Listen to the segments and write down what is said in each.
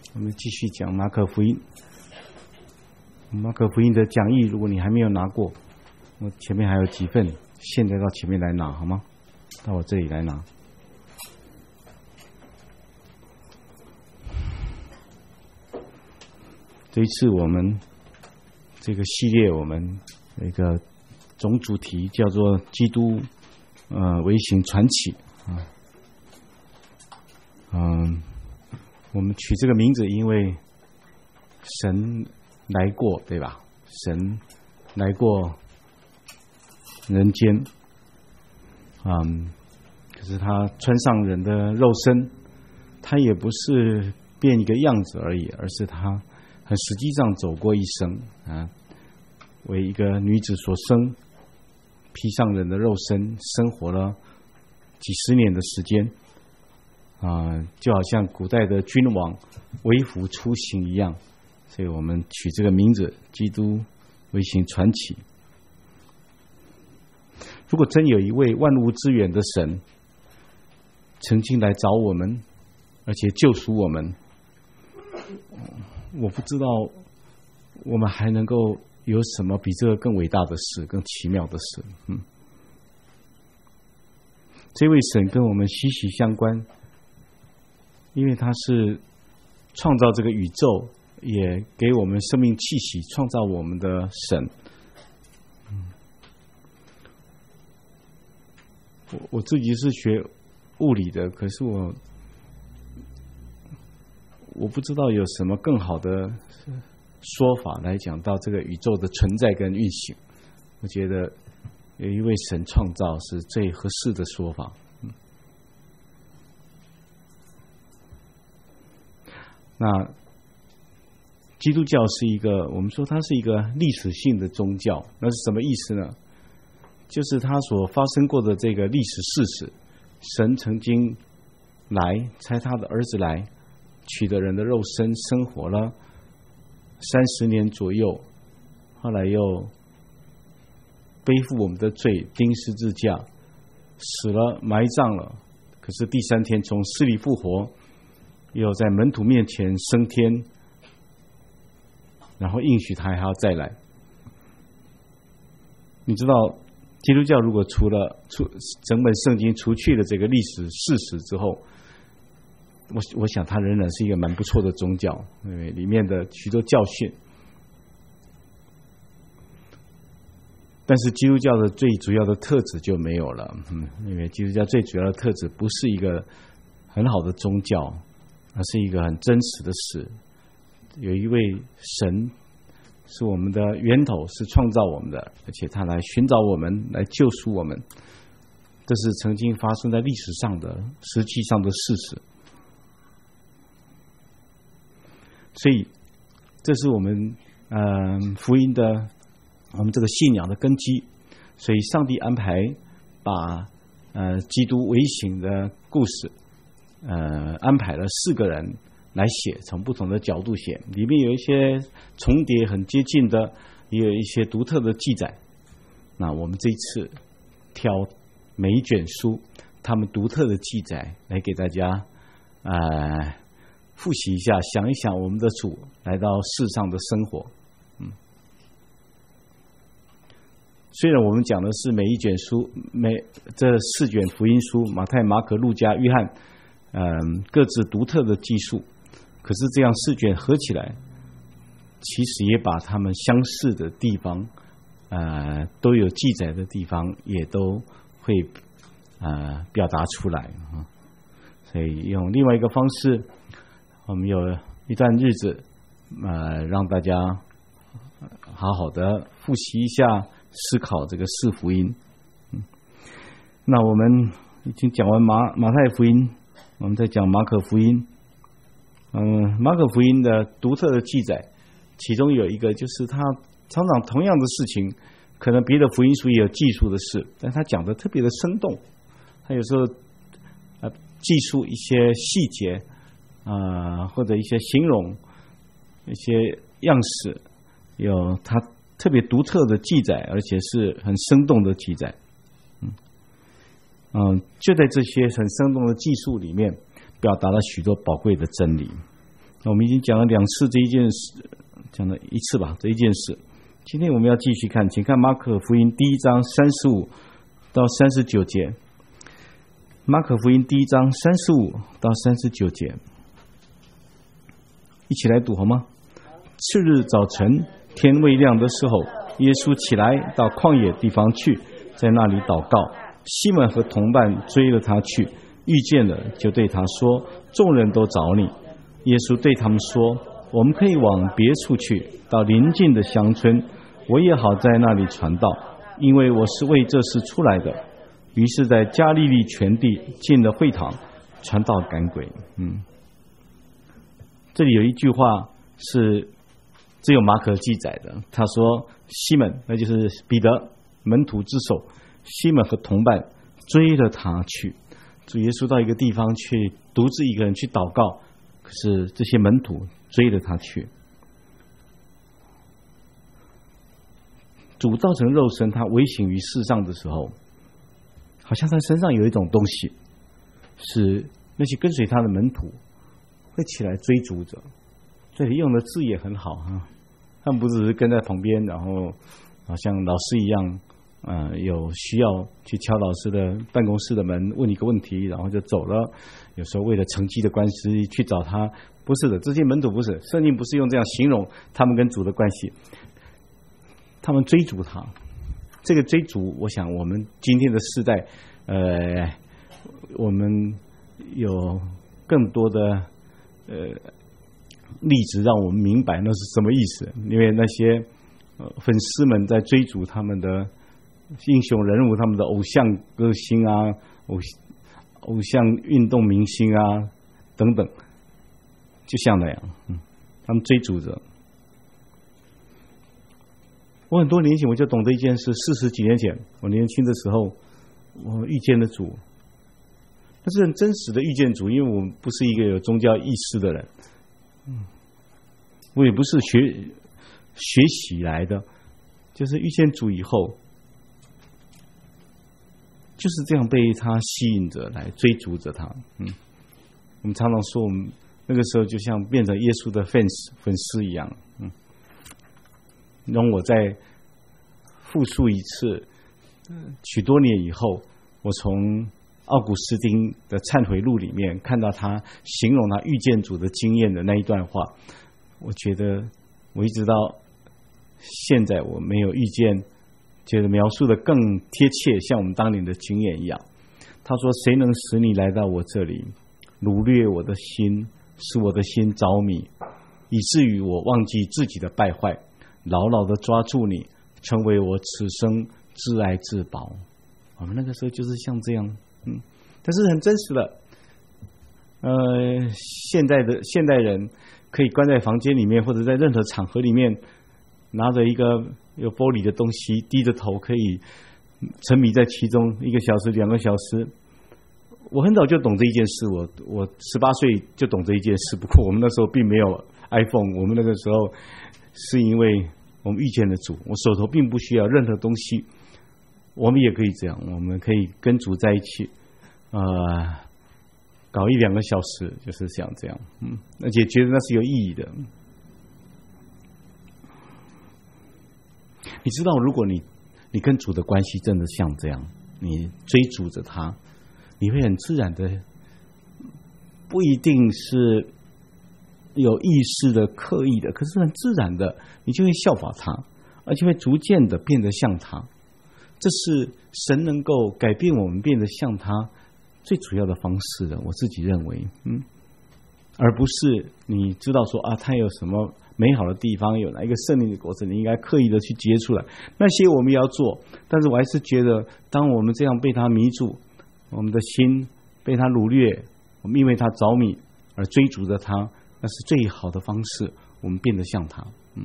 我们继续讲马可福音。马可福音的讲义，如果你还没有拿过，我前面还有几份，现在到前面来拿好吗？到我这里来拿。这一次我们这个系列，我们有一个总主题叫做基督微型传奇我们取这个名字，因为神来过，对吧？神来过人间，可是他穿上人的肉身，他也不是变一个样子而已，而是他很实际上走过一生为一个女子所生，披上人的肉身，生活了几十年的时间就好像古代的君王微服出行一样，所以我们取这个名字基督微型传奇。如果真有一位万物之源的神曾经来找我们，而且救赎我们，我不知道我们还能够有什么比这个更伟大的事，更奇妙的事。这位神跟我们息息相关，因为他是创造这个宇宙，也给我们生命气息，创造我们的神。我自己是学物理的，可是我不知道有什么更好的说法来讲到这个宇宙的存在跟运行。我觉得有一位神创造是最合适的说法。那基督教是一个，我们说它是一个历史性的宗教，那是什么意思呢？就是它所发生过的这个历史事实，神曾经来，差他的儿子来，取得人的肉身，生活了30年左右，后来又背负我们的罪，钉十字架，死了，埋葬了，可是第3天从死里复活，又在门徒面前升天，然后应许他还要再来。你知道基督教如果整本圣经除去了这个历史事实之后，我想它仍然是一个蛮不错的宗教，因为里面的许多教训。但是基督教的最主要的特质就没有了，因为基督教最主要的特质不是一个很好的宗教，而是一个很真实的事。有一位神是我们的源头，是创造我们的，而且他来寻找我们，来救赎我们，这是曾经发生在历史上的实际上的事实。所以这是我们福音的，我们这个信仰的根基。所以上帝安排把基督微型的故事安排了4个人来写，从不同的角度写，里面有一些重叠很接近的，也有一些独特的记载。那我们这一次挑每一卷书他们独特的记载来给大家复习一下，想一想我们的主来到世上的生活。虽然我们讲的是每一卷书，这4卷福音书，马太、马可、路加、约翰各自独特的记述，可是这样4卷合起来，其实也把他们相似的地方都有记载的地方也都会表达出来。所以用另外一个方式，我们有一段日子让大家好好的复习一下，思考这个4福音。那我们已经讲完马太福音，我们再讲马可福音。马可福音的独特的记载，其中有一个就是他常常同样的事情，可能别的福音书也有记述的事，但他讲的特别的生动。他有时候记述一些细节或者一些形容，一些样式，有他特别独特的记载，而且是很生动的记载。就在这些很生动的记述里面，表达了许多宝贵的真理。 那我们已经讲了2次这一件事，讲了1次吧，这一件事。今天我们要继续看，请看马可福音第1章35到39节。马可福音第1章35到39节，一起来读好吗？次日早晨，天未亮的时候，耶稣起来到旷野地方去，在那里祷告。西门和同伴追了他去，遇见了，就对他说：众人都找你。耶稣对他们说：我们可以往别处去，到邻近的乡村，我也好在那里传道，因为我是为这事出来的。于是在加利利全地进了会堂，传道赶鬼。这里有一句话是只有马可记载的，他说西门，那就是彼得门徒之首，西门和同伴追了他去。主耶稣到一个地方去，独自一个人去祷告，可是这些门徒追了他去。主道成肉身，他微行于世上的时候，好像他身上有一种东西，使那些跟随他的门徒会起来追逐着。这里用的字也很好啊，他们不只是跟在旁边，然后好像老师一样，有需要去敲老师的办公室的门，问一个问题，然后就走了。有时候为了成绩的关系去找他，不是的，这些门徒不是，圣经不是用这样形容他们跟主的关系，他们追逐他。这个追逐，我想我们今天的世代，我们有更多的例子让我们明白那是什么意思。因为那些粉丝们在追逐他们的英雄人物，他们的偶像歌星啊，偶像运动明星啊等等，就像那样，他们追逐着。我很多年前我就懂得一件事，40几年前我年轻的时候，我遇见了主，那是很真实的遇见主，因为我不是一个有宗教意识的人，我也不是学习来的，就是遇见主以后，就是这样被他吸引着来追逐着他。我们常常说，我们那个时候就像变成耶稣的粉丝一样。让我再复述一次，许多年以后，我从奥古斯丁的忏悔录里面看到他形容他遇见主的经验的那一段话，我觉得我一直到现在我没有遇见觉得描述的更贴切，像我们当年的经验一样。他说：谁能使你来到我这里，掳掠我的心，使我的心着迷，以至于我忘记自己的败坏，牢牢的抓住你，成为我此生至爱至宝。我们那个时候就是像这样，但是很真实的。现代人可以关在房间里面，或者在任何场合里面，拿着一个有玻璃的东西，低着头可以沉迷在其中1个小时、2个小时。我很早就懂这一件事，我18岁就懂这一件事。不过我们那时候并没有 iPhone， 我们那个时候是因为我们遇见了主，我手头并不需要任何东西，我们也可以这样，我们可以跟主在一起，搞1、2个小时，就是像这样，而且觉得那是有意义的。你知道，如果你跟主的关系真的像这样，你追逐着他，你会很自然的，不一定是有意识的、刻意的，可是很自然的，你就会效法他，而且会逐渐的变得像他。这是神能够改变我们变得像他最主要的方式的，我自己认为，而不是你知道说他有什么美好的地方，有哪一个圣灵的果子，你应该刻意的去结出来，那些我们也要做。但是我还是觉得，当我们这样被他迷住，我们的心被他掳掠，我们因为他着迷而追逐着他，那是最好的方式，我们变得像他。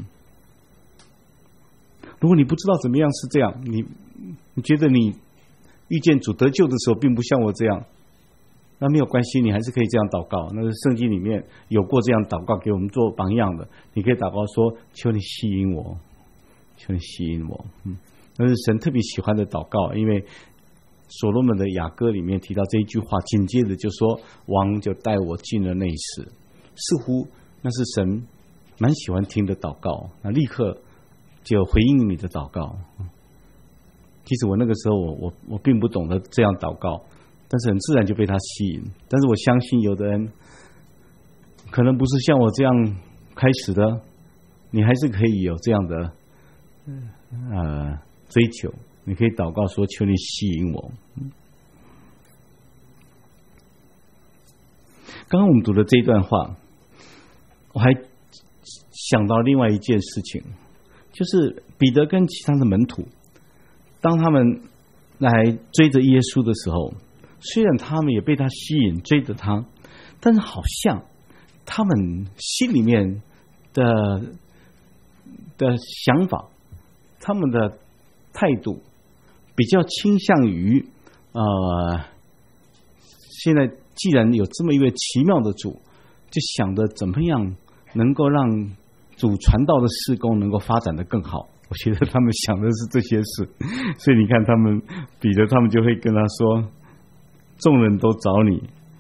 如果你不知道怎么样是这样，你觉得你遇见主得救的时候并不像我这样，那没有关系，你还是可以这样祷告。那是圣经里面有过这样祷告给我们做榜样的。你可以祷告说：求你吸引我，求你吸引我。那是神特别喜欢的祷告，因为所罗门的雅歌里面提到这一句话，紧接着就说：王就带我进了内室。似乎那是神蛮喜欢听的祷告，那立刻就回应你的祷告。其实我那个时候我并不懂得这样祷告，但是很自然就被他吸引。但是我相信有的人可能不是像我这样开始的，你还是可以有这样的追求。你可以祷告说：“求你吸引我。”刚刚我们读的这一段话，我还想到另外一件事情，就是彼得跟其他的门徒，当他们来追着耶稣的时候，虽然他们也被他吸引追着他，但是好像他们心里面的想法，他们的态度比较倾向于现在既然有这么一位奇妙的主，就想着怎么样能够让主传道的事工能够发展得更好。我觉得他们想的是这些事，所以你看彼得他们就会跟他说：“众人都找你。”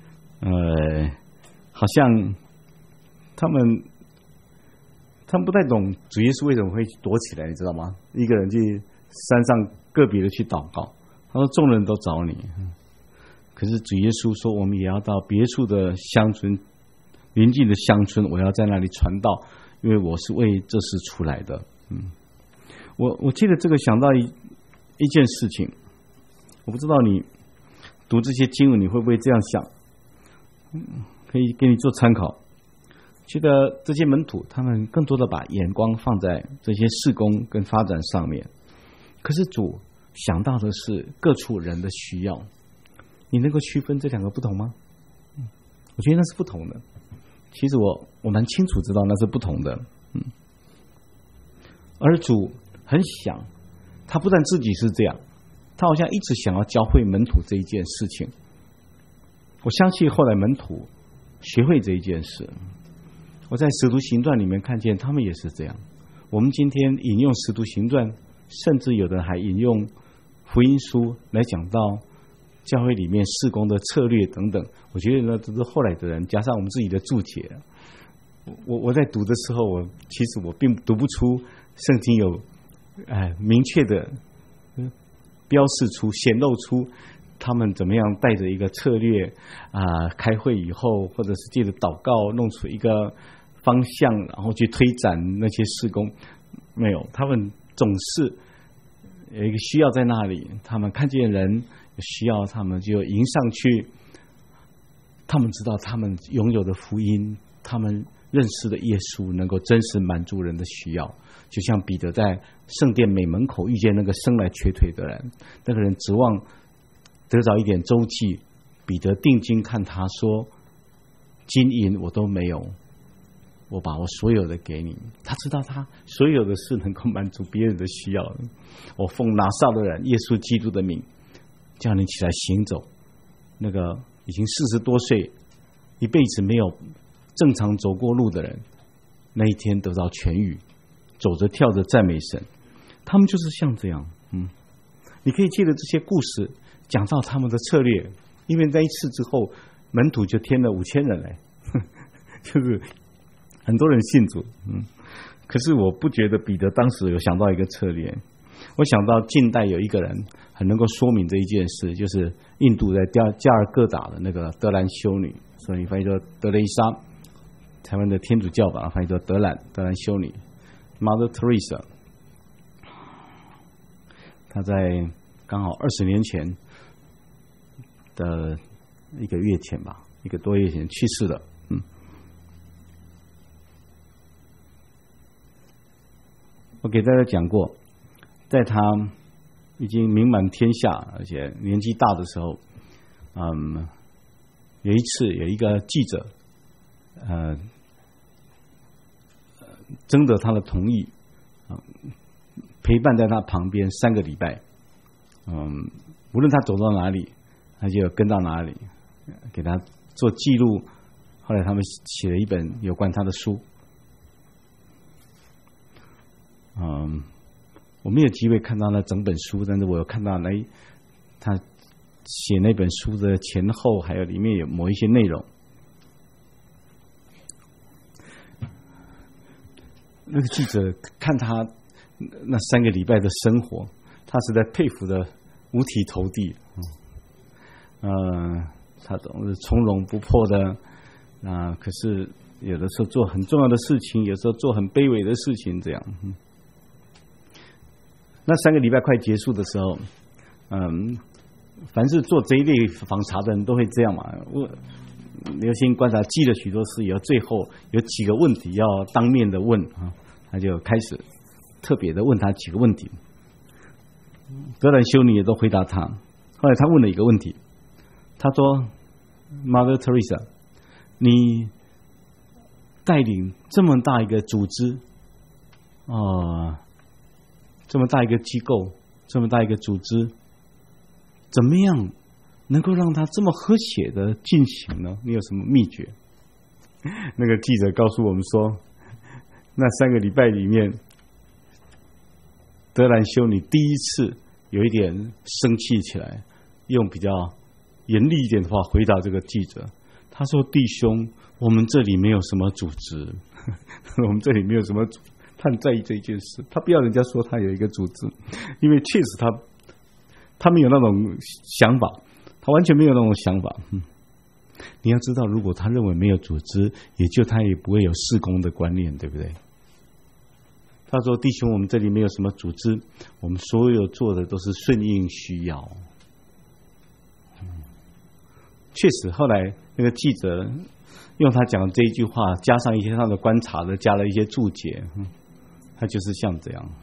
好像他们不太懂主耶稣为什么会躲起来，你知道吗？一个人去山上个别的去祷告，他说：“众人都找你。”可是主耶稣说：“我们也要到别处的乡村，邻近的乡村，我要在那里传道，因为我是为这事出来的。”我记得这个想到一件事情，我不知道你读这些经文你会不会这样想，可以给你做参考。觉得这些门徒他们更多的把眼光放在这些事工跟发展上面，可是主想到的是各处人的需要。你能够区分这两个不同吗？我觉得那是不同的。其实我蛮清楚知道那是不同的。而主很想，他不但自己是这样，他好像一直想要教会门徒这一件事情。我相信后来门徒学会这一件事。我在使徒行传里面看见他们也是这样。我们今天引用使徒行传，甚至有的还引用福音书来讲到教会里面事工的策略等等。我觉得呢，这是后来的人加上我们自己的注解。我在读的时候，其实我并读不出圣经有明确的标示出、显露出他们怎么样带着一个策略开会以后，或者是借着祷告弄出一个方向，然后去推展那些事工。没有，他们总是有一个需要在那里，他们看见人有需要，他们就迎上去。他们知道他们拥有的福音，他们认识的耶稣能够真实满足人的需要。就像彼得在圣殿美门口遇见那个生来瘸腿的人，那个人指望得着一点周济，彼得定睛看他说：“金银我都没有，我把我所有的给你。”他知道他所有的事能够满足别人的需要。我奉拿撒勒人耶稣基督的名，叫你起来行走。那个已经40多岁，一辈子没有正常走过路的人，那一天得到痊愈，走着跳着赞美神。他们就是像这样。你可以借着这些故事讲到他们的策略，因为那一次之后，门徒就添了5000人来，就是很多人信主。可是我不觉得彼得当时有想到一个策略。我想到近代有一个人很能够说明这一件事，就是印度在加尔各答的那个德兰修女，所以翻译作德雷莎，台湾的天主教把它翻译作德兰修女 Mother Teresa。 她在刚好20年前的1个月前吧，1个多月前去世了。我给大家讲过，在他已经名满天下而且年纪大的时候，有一次有一个记者征得他的同意，陪伴在他旁边3个礼拜。无论他走到哪里，他就跟到哪里，给他做记录。后来他们写了一本有关他的书。我没有机会看到那整本书，但是我有看到他写那本书的前后，还有里面有某一些内容。 那个记者看他那3个礼拜的生活，他实在佩服的五体投地。他总是从容不迫的，可是有的时候做很重要的事情，有时候做很卑微的事情，这样。那3个礼拜快结束的时候，凡是做这一类访查的人都会这样嘛。留心观察，记了许多事以后，最后有几个问题要当面的问啊，他就开始特别的问他几个问题。德兰修女也都回答他。后来他问了一个问题，他说 ：“Mother Teresa， 你带领这么大一个组织，这么大一个机构，这么大一个组织，怎么样能够让它这么和谐的进行呢？你有什么秘诀？”那个记者告诉我们说，那3个礼拜里面，德兰修女第一次有一点生气起来，用比较严厉一点的话回答这个记者。他说：“弟兄，我们这里没有什么组织，我们这里没有什么组织。”他很在意这一件事，他不要人家说他有一个组织，因为确实他没有那种想法，他完全没有那种想法。你要知道，如果他认为没有组织，他也不会有事工的观念，对不对？他说：“弟兄，我们这里没有什么组织，我们所有做的都是顺应需要。”确实，后来那个记者用他讲的这一句话，加上一些他的观察的，加了一些注解，他就是像这样。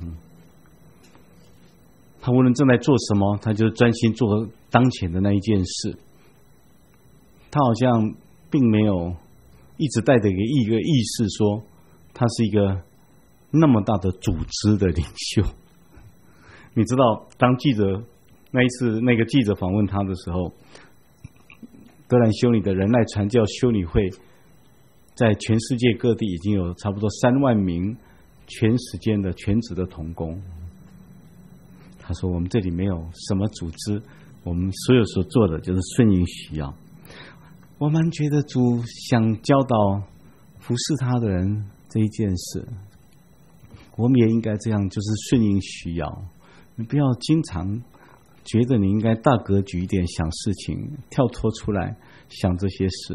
他无论正在做什么，他就专心做当前的那一件事。他好像并没有一直带着一个意识说，他是一个那么大的组织的领袖。你知道，当记者那一次那个记者访问他的时候，德兰修女的仁爱传教修女会在全世界各地已经有差不多3万名全时间的全职的同工。他说：“我们这里没有什么组织，我们所有所做的就是顺应需要。”我们觉得主想教导服侍他的人这一件事，我们也应该这样，就是顺应需要。你不要经常觉得你应该大格局一点想事情，跳脱出来想这些事。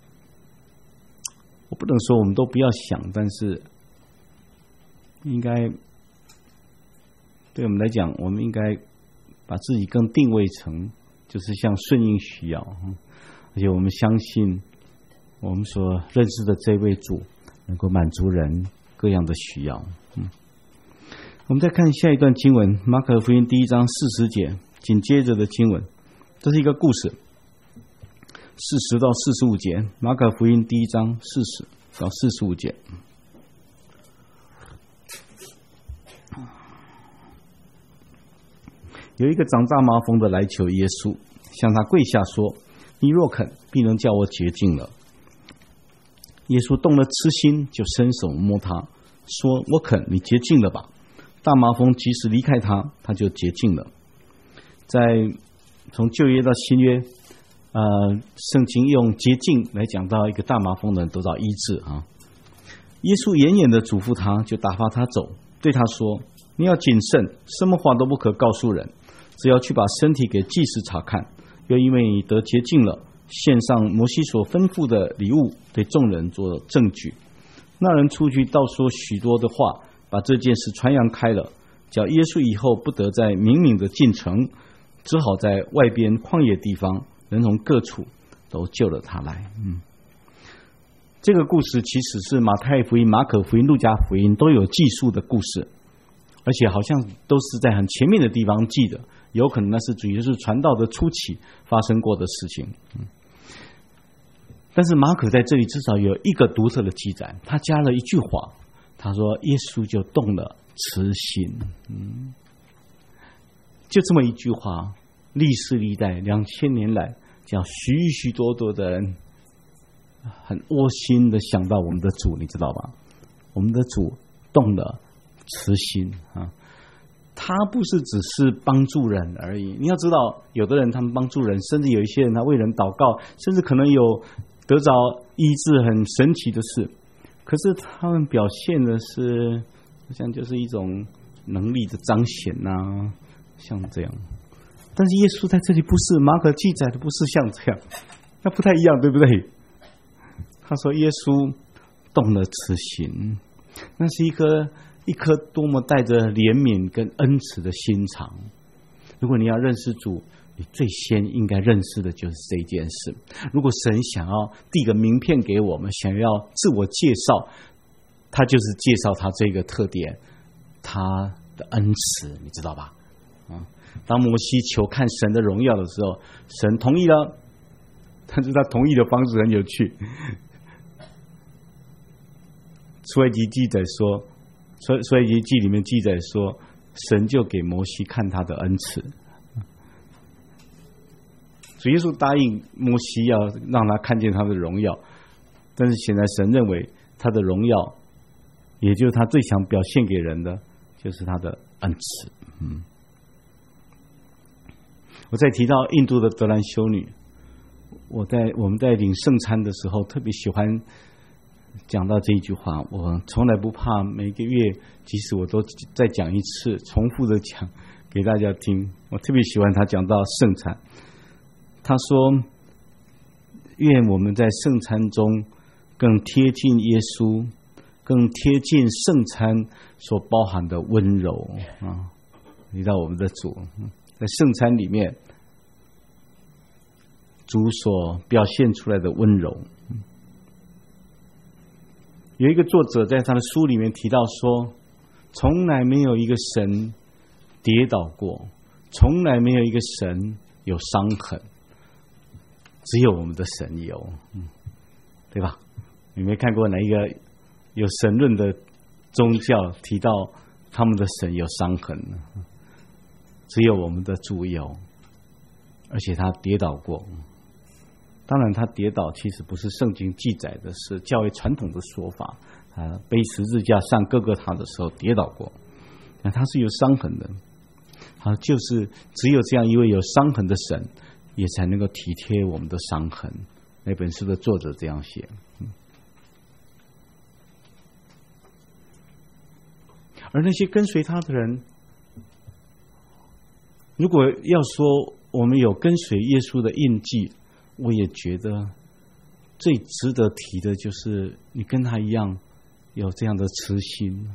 我不能说我们都不要想，但是应该对我们来讲，我们应该把自己更定位成就是像顺应需要，而且我们相信我们所认识的这位主能够满足人各样的需要。我们再看下一段经文，马可福音第1章40节，紧接着的经文，这是一个故事，40到45节，马可福音第1章40到45节。有一个长大麻风的来求耶稣，向他跪下说：“你若肯，必能叫我洁净了。”耶稣动了痴心，就伸手摸他，说：“我肯，你洁净了吧。”大麻风即使离开他，他就洁净了。从旧约到新约，圣经用洁净来讲到一个大麻风的人得到医治啊。耶稣严严的嘱咐他，就打发他走，对他说：“你要谨慎，什么话都不可告诉人，只要去把身体给祭司查看，又因为你得洁净了，献上摩西所吩咐的礼物，对众人做证据。”那人出去道说许多的话，把这件事传扬开了，叫耶稣以后不得再明明的进城，只好在外边旷野地方，人从各处都救了他来。这个故事其实是马太福音、马可福音、路加福音都有记述的故事，而且好像都是在很前面的地方记的，有可能那是主耶稣传道的初期发生过的事情。但是马可在这里至少有一个独特的记载，他加了一句话，他说耶稣就动了慈心。就这么一句话，历世历代2000年来，叫许许多多的人很窝心的想到我们的主，你知道吧？我们的主动了慈心啊，他不是只是帮助人而已。你要知道，有的人他们帮助人，甚至有一些人他为人祷告，甚至可能有得着医治很神奇的事。 可是他们表现的是好像就是一种能力的彰显啊，像这样。但是耶稣在这里不是，马可记载的不是像这样，那不太一样，对不对？他说耶稣动了慈心，那是一颗多么带着怜悯跟恩慈的心肠。如果你要认识主，你最先应该认识的就是这件事。如果神想要递个名片给我们，想要自我介绍，他就是介绍他这个特点，他的恩慈，你知道吧？当摩西求看神的荣耀的时候，神同意了，但是他同意的方式很有趣。出埃及记载说，出埃及记里面记载说，神就给摩西看他的恩慈。主耶稣答应摩西要让他看见他的荣耀，但是现在神认为他的荣耀，也就是他最想表现给人的，就是他的恩慈。我在提到印度的德兰修女，我们在领圣餐的时候，特别喜欢讲到这一句话。我从来不怕每个月，即使我都再讲一次，重复的讲给大家听。我特别喜欢他讲到圣餐，他说：“愿我们在圣餐中更贴近耶稣，更贴近圣餐所包含的温柔啊！你知道我们的主。”在圣餐里面，主所表现出来的温柔。有一个作者在他的书里面提到说，从来没有一个神跌倒过，从来没有一个神有伤痕，只有我们的神有，对吧？你没看过哪一个有神论的宗教提到他们的神有伤痕呢？只有我们的主有，而且他跌倒过。当然他跌倒其实不是圣经记载的，是较为传统的说法。背十字架上各个他的时候跌倒过，那他是有伤痕的。就是只有这样一位有伤痕的神，也才能够体贴我们的伤痕。那本书的作者这样写。而那些跟随他的人，如果要说我们有跟随耶稣的印记，我也觉得最值得提的就是你跟他一样有这样的慈心。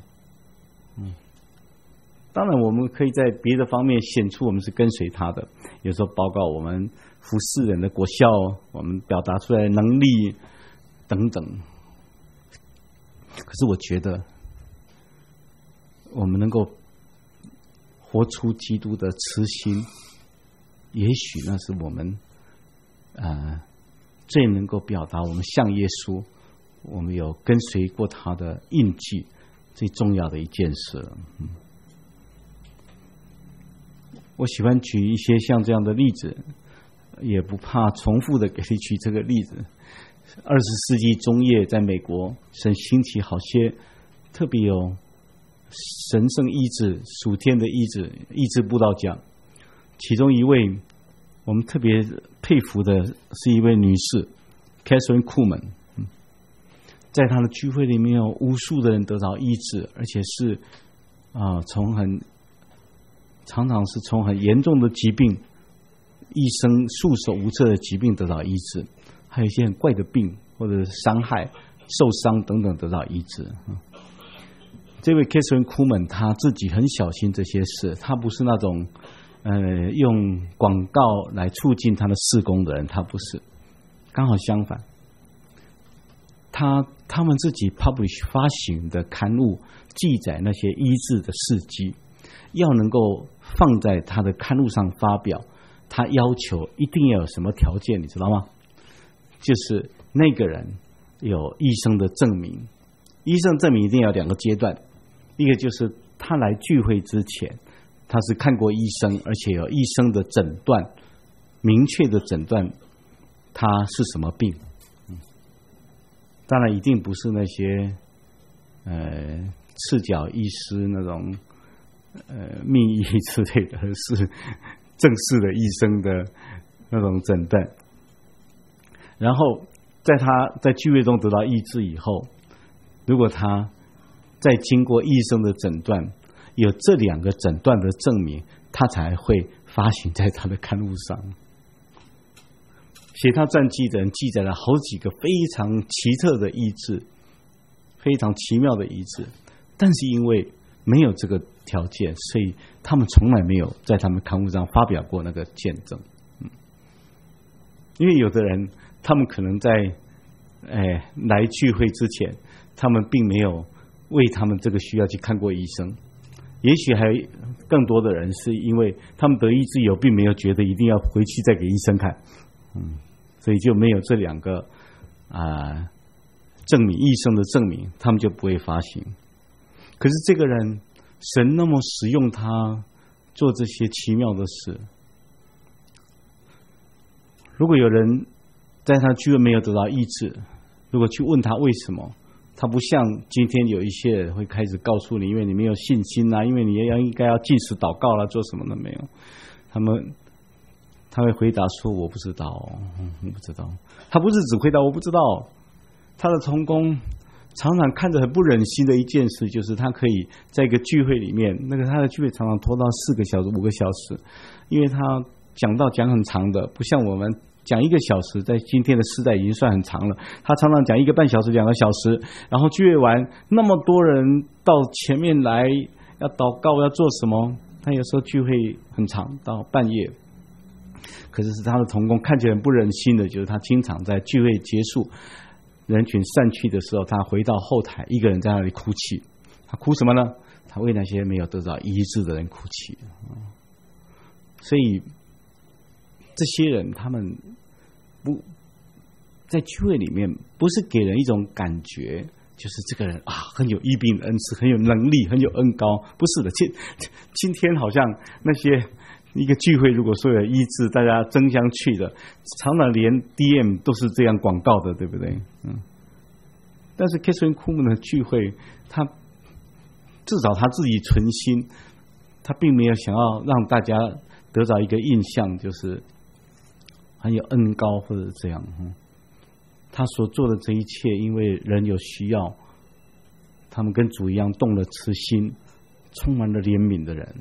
当然我们可以在别的方面显出我们是跟随他的，有时候报告我们服侍人的果效，我们表达出来的能力等等。可是我觉得我们能够活出基督的慈心，也许那是我们最能够表达我们像耶稣，我们有跟随过他的印记最重要的一件事。我喜欢举一些像这样的例子，也不怕重复的给你举这个例子。20世纪中叶，在美国神兴起好些特别有神圣医治、属天的医治布道家，其中一位我们特别佩服的是一位女士 Catherine Kuhlman。 在她的聚会里面有无数的人得到医治，而且是常常是从很严重的疾病，医生束手无策的疾病得到医治，还有一些很怪的病或者伤害、受伤等等得到医治。这位 Catherine Kuhlman 他自己很小心这些事，他不是那种用广告来促进他的事工的人，他不是，刚好相反。他们自己 publish 发行的刊物记载那些医治的事迹，要能够放在他的刊物上发表，他要求一定要有什么条件，你知道吗？就是那个人有医生的证明，医生证明一定要2个阶段，一个就是他来聚会之前他是看过医生，而且有医生的诊断，明确的诊断他是什么病。当然一定不是那些赤脚医师那种秘医之类的，是正式的医生的那种诊断。然后在他在聚会中得到医治以后， 如果他在经过医生的诊断，有这2个诊断的证明，他才会发行在他的刊物上。写他传记的人记载了好几个非常奇特的医治，非常奇妙的医治，但是因为没有这个条件，所以他们从来没有在他们刊物上发表过那个见证。因为有的人，他们可能在来聚会之前，他们并没有为他们这个需要去看过医生。也许还有更多的人是因为他们得医治以后，并没有觉得一定要回去再给医生看，所以就没有这2个证明，医生的证明，他们就不会发行。可是这个人，神那么使用他做这些奇妙的事。如果有人在他聚会没有得到医治，如果去问他为什么，他不像今天有一些人会开始告诉你，因为你没有信心啊，因为你应该要禁食祷告啦，做什么都没有。他会回答说：“我不知道，我不知道。”他不是只回答我不知道，他的同工常常看着很不忍心的一件事，就是他可以在一个聚会里面，他的聚会常常拖到4个小时、5个小时，因为他讲很长的，不像我们讲1个小时，在今天的时代已经算很长了。他常常讲1个半小时、2个小时，然后聚会完，那么多人到前面来要祷告，要做什么？他有时候聚会很长，到半夜。可是他的同工看起来很不忍心的，就是他经常在聚会结束、人群散去的时候，他回到后台，一个人在那里哭泣。他哭什么呢？他为那些没有得到医治的人哭泣。所以这些人他们不在聚会里面，不是给人一种感觉，就是这个人很有医病恩赐，很有能力，很有恩高。不是的，今天好像那些一个聚会，如果说有医治，大家争相去的，常常连 DM 都是这样广告的，对不对？但是 Kathryn Kuhlman 的聚会，他至少他自己存心，他并没有想要让大家得到一个印象，就是很有恩高或者这样。他所做的这一切，因为人有需要，他们跟主一样动了慈心，充满了怜悯的人。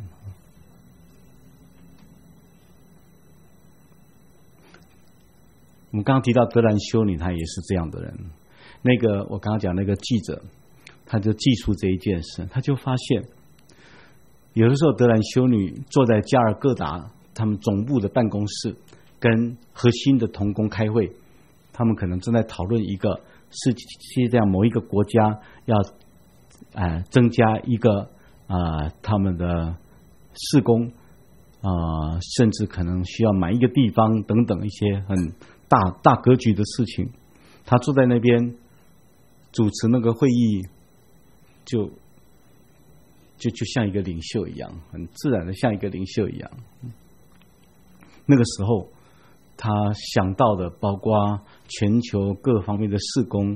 我们刚刚提到德兰修女，她也是这样的人。我刚刚讲那个记者，他就记述这一件事，他就发现，有的时候德兰修女坐在加尔各答他们总部的办公室，跟核心的同工开会，他们可能正在讨论一个世界上某一个国家要增加一个他们的事工甚至可能需要买一个地方等等一些很大格局的事情。他坐在那边主持那个会议，就像一个领袖一样，很自然的像一个领袖一样。那个时候他想到的包括全球各方面的事工，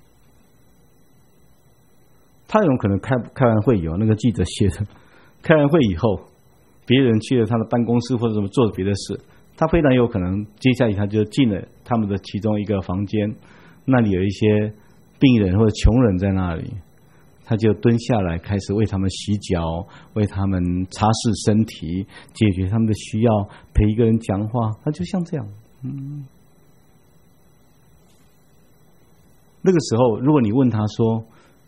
他有可能开完会以后，那个记者写的，开完会以后别人去了他的办公室或者什么做别的事，他非常有可能接下来他就进了他们的其中一个房间，那里有一些病人或者穷人在那里，他就蹲下来开始为他们洗脚，为他们擦拭身体，解决他们的需要，陪一个人讲话，他就像这样。那个时候如果你问他说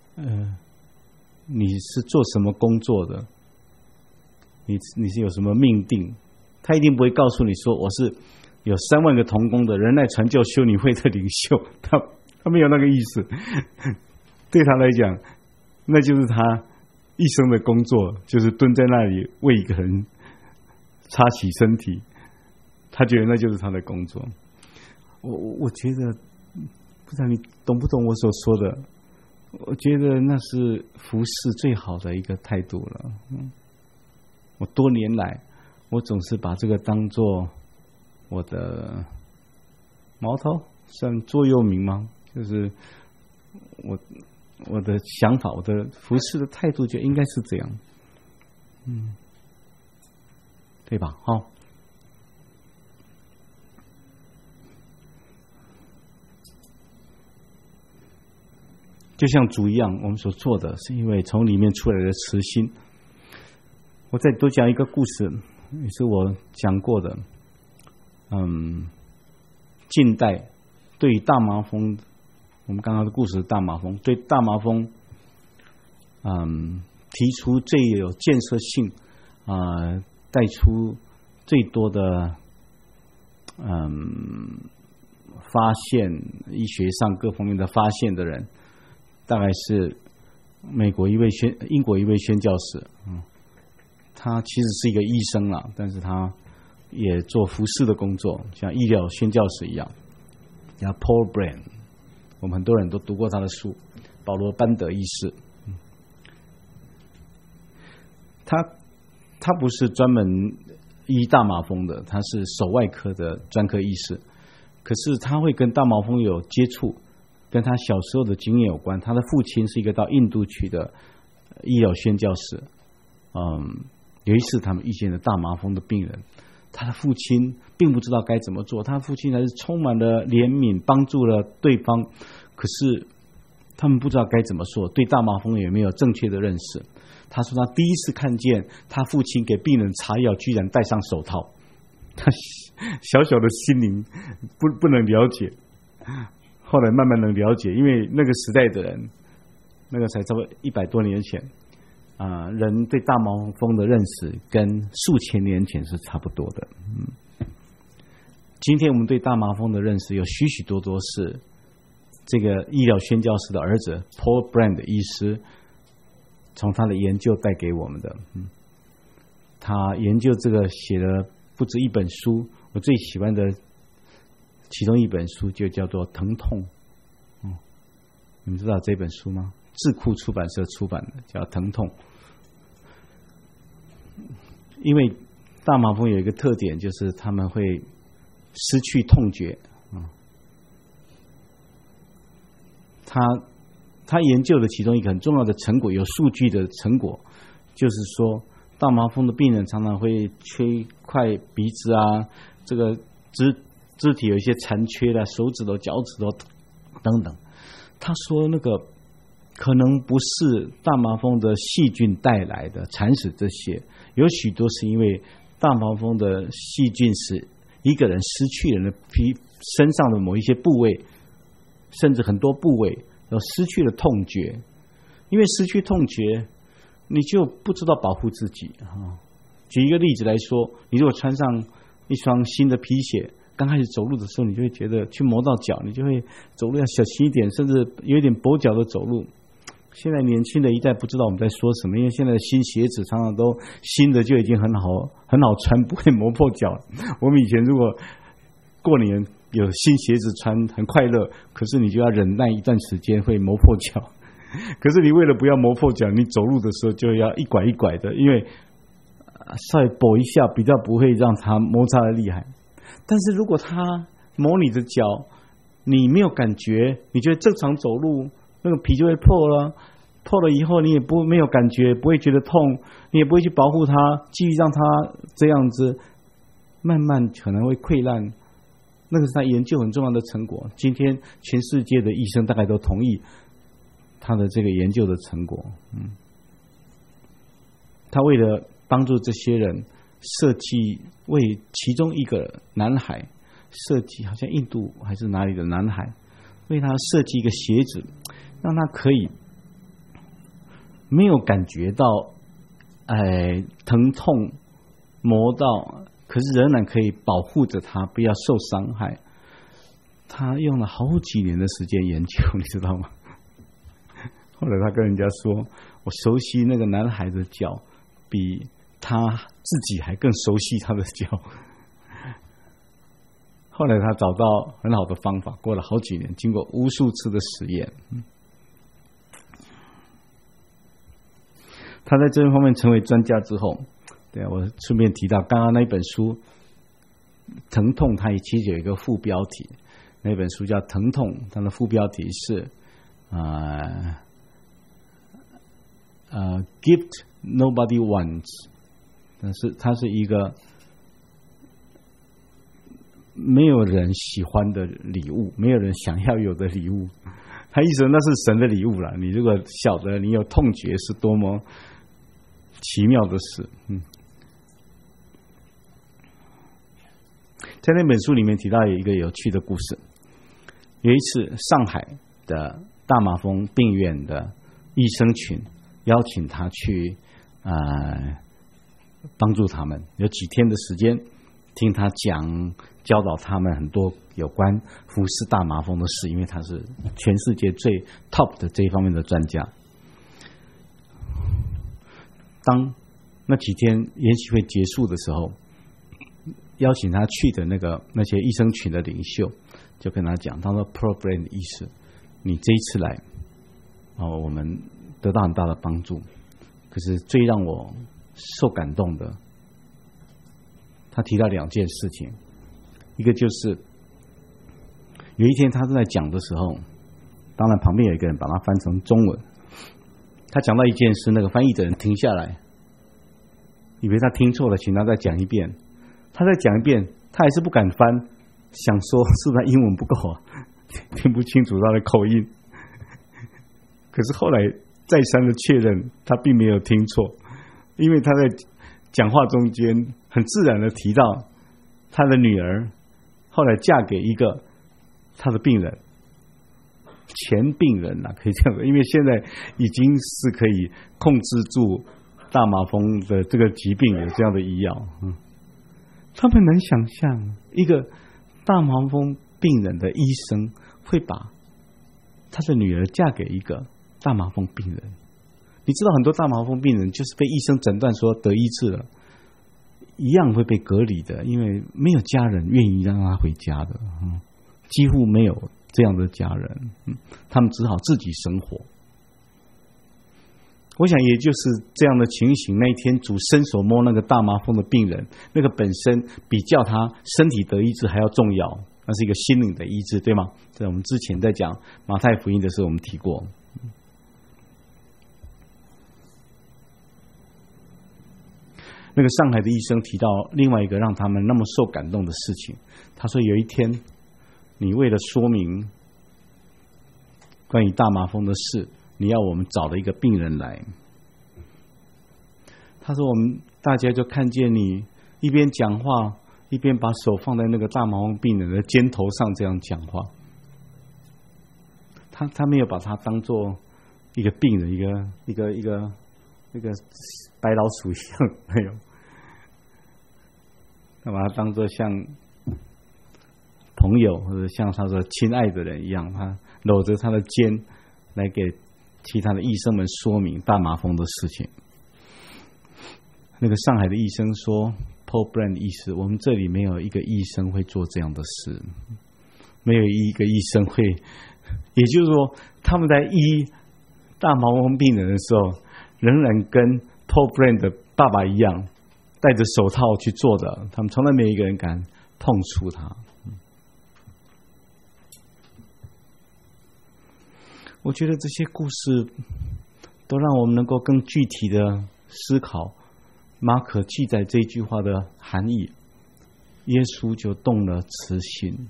你是做什么工作的，你是有什么命定，他一定不会告诉你说我是有3万个同工的仁爱传教修女会的领袖，他没有那个意思。对他来讲，那就是他一生的工作，就是蹲在那里为一个人擦洗身体，他觉得那就是他的工作。我觉得不知道你懂不懂我所说的，我觉得那是服侍最好的一个态度了。我多年来我总是把这个当作我的矛头，算座右铭吗？就是我的想法，我的服侍的态度就应该是这样，对吧？好， 就像主一样，我们所做的是因为从里面出来的慈心。我再多讲一个故事，也是我讲过的。近代对于大麻风，我们刚刚的故事大麻风，对大麻风，提出最有建设性，带出最多的，发现医学上各方面的发现的人，大概是英国一位宣教士，他其实是一个医生啦，但是他也做服侍的工作，像医疗宣教士一样，叫 Paul Brand， 我们很多人都读过他的书，保罗班德医师。他不是专门医大麻风的，他是手外科的专科医师，可是他会跟大麻风有接触，跟他小时候的经验有关。他的父亲是一个到印度去的医疗宣教士，有一次他们遇见了大麻风的病人，他的父亲并不知道该怎么做，他的父亲还是充满了怜悯，帮助了对方，可是他们不知道该怎么说，对大麻风也没有正确的认识。他说他第一次看见他父亲给病人擦药居然戴上手套，他小小的心灵不能了解，后来慢慢能了解，因为那个时代的人，那个才差不多100多年前，人对大麻风的认识跟数千年前是差不多的。今天我们对大麻风的认识有许许多多是这个医疗宣教士的儿子 Paul Brand 医师从他的研究带给我们的。他研究这个写了不止一本书，我最喜欢的其中一本书就叫做《疼痛》。你们知道这本书吗？智库出版社出版的，叫《疼痛》。因为大麻风有一个特点，就是他们会失去痛觉。他研究的其中一个很重要的成果，有数据的成果，就是说大麻风的病人常常会缺块鼻子啊，这个肢体有一些残缺的，手指头、脚趾头等等。他说那个可能不是大麻风的细菌带来的惨死这些，有许多是因为大麻风的细菌使一个人失去了身上的某一些部位，甚至很多部位失去了痛觉。因为失去痛觉，你就不知道保护自己。举一个例子来说，你如果穿上一双新的皮鞋，刚开始走路的时候，你就会觉得去磨到脚，你就会走路要小心一点，甚至有一点跛脚的走路。现在年轻的一代不知道我们在说什么，因为现在的新鞋子常常都新的就已经很好穿，不会磨破脚。我们以前如果过年有新鞋子穿很快乐，可是你就要忍耐一段时间会磨破脚。可是你为了不要磨破脚，你走路的时候就要一拐一拐的，因为稍微跛一下比较不会让它摩擦的厉害。但是如果它磨你的脚，你没有感觉，你觉得正常走路那个皮就会破了，破了以后你也没有感觉，不会觉得痛，你也不会去保护它，继续让它这样子慢慢可能会溃烂。那个是他研究很重要的成果，今天全世界的医生大概都同意他的这个研究的成果。他为了帮助这些人设计，为其中一个男孩设计，好像印度还是哪里的男孩，为他设计一个鞋子，让他可以没有感觉到疼痛磨到，可是仍然可以保护着他不要受伤害。他用了好几年的时间研究，你知道吗？后来他跟人家说，我熟悉那个男孩的脚比他自己还更熟悉他的脚。后来他找到很好的方法，过了好几年，经过无数次的实验，他在这方面成为专家之后，对，我顺便提到刚刚那一本书疼痛，它其实有一个副标题，那本书叫疼痛，它的副标题是gift nobody wants， 但是它是一个没有人喜欢的礼物，没有人想要有的礼物。 他意思那是神的礼物了。你如果晓得，你有痛觉是多么奇妙的事。在那本书里面提到有一个有趣的故事。有一次，上海的大麻风病院的医生群邀请他去帮助他们，有几天的时间听他讲，教导他们很多有关服侍大麻风的事，因为他是全世界最 top 的这一方面的专家。当那几天研习会结束的时候，邀请他去的那些医生群的领袖就跟他讲，他说 Paul Brand 的意思，你这一次来我们得到很大的帮助，可是最让我受感动的，他提到2件事情。一个就是有一天他正在讲的时候，当然旁边有一个人把它翻成中文，他讲到一件事，那个翻译的人停下来，以为他听错了，请他再讲一遍。他再讲一遍，他还是不敢翻，想说是他英文不够听不清楚他的口音。可是后来再三的确认，他并没有听错，因为他在讲话中间很自然的提到他的女儿后来嫁给一个他的病人，前病人可以这样说，因为现在已经是可以控制住大麻风的这个疾病，有这样的医药。他们能想象一个大麻风病人的医生会把他的女儿嫁给一个大麻风病人？你知道很多大麻风病人就是被医生诊断说得医治了，一样会被隔离的，因为没有家人愿意让他回家的，几乎没有这样的家人，他们只好自己生活。我想也就是这样的情形，那一天主伸手摸那个大麻风的病人，那个本身比叫他身体得医治还要重要，那是一个心灵的医治，对吗？在我们之前在讲马太福音的时候我们提过。那个上海的医生提到另外一个让他们那么受感动的事情，他说有一天你为了说明关于大麻风的事，你要我们找了一个病人来。他说我们大家就看见你一边讲话一边把手放在那个大麻风病人的肩头上这样讲话。他没有把他当作一个病人，一个白老鼠一样，没有，他把他当作像朋友或者像他说亲爱的人一样，他搂着他的肩来给其他的医生们说明大麻风的事情。那个上海的医生说 Paul Brand 意思，我们这里没有一个医生会做这样的事，没有一个医生会，也就是说他们在医大麻风病人的时候仍然跟 Paul Brand 的爸爸一样戴着手套去做的，他们从来没有一个人敢碰触他。我觉得这些故事都让我们能够更具体的思考马可记载这句话的含义。耶稣就动了慈心，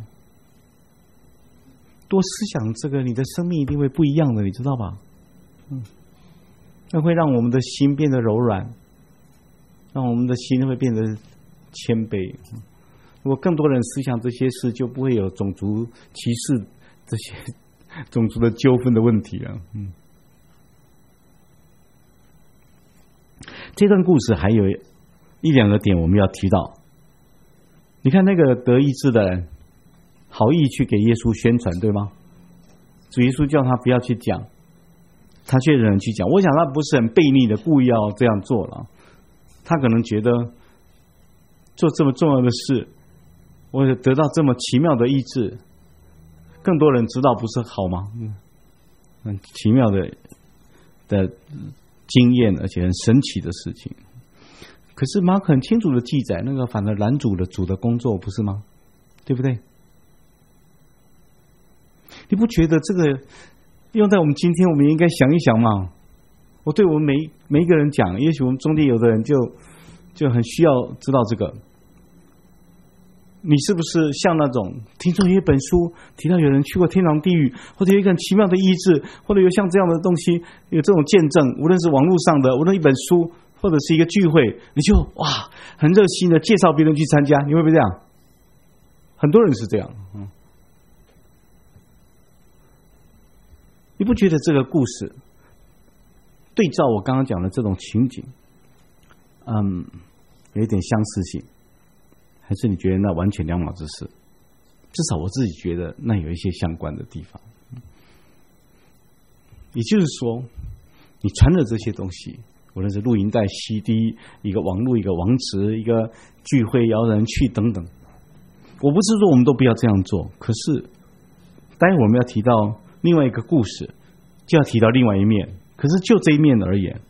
多思想这个，你的生命一定会不一样的，你知道吧？那会让我们的心变得柔软，让我们的心会变得谦卑。如果更多人思想这些事，就不会有种族歧视这些种族的纠纷的问题了。这段故事还有一两个点我们要提到。你看那个得医治的人，好意去给耶稣宣传，对吗？主耶稣叫他不要去讲，他却仍然去讲。我想他不是很悖逆的故意要这样做了，他可能觉得做这么重要的事，我得到这么奇妙的医治，更多人知道不是好吗？很奇妙的经验，而且很神奇的事情。可是马可很清楚的记载，那个反而拦阻了主的工作，不是吗？对不对？你不觉得这个用在我们今天，我们应该想一想吗？我对我们每一个人讲，也许我们中间有的人就很需要知道这个。 你是不是像那种听说有一本书提到有人去过天堂地狱，或者有一个很奇妙的医治，或者有像这样的东西，有这种见证，无论是网络上的，无论一本书或者是一个聚会，你就哇很热心的介绍别人去参加，你会不会这样？很多人是这样。你不觉得这个故事对照我刚刚讲的这种情景有一点相似性？还是你觉得那完全两码子事？至少我自己觉得那有一些相关的地方。也就是说，你传的这些东西，无论是录音带、CD、一个网络、一个网址、一个聚会邀人去等等，我不是说我们都不要这样做，可是待会我们要提到另外一个故事，就要提到另外一面。可是就这一面而言，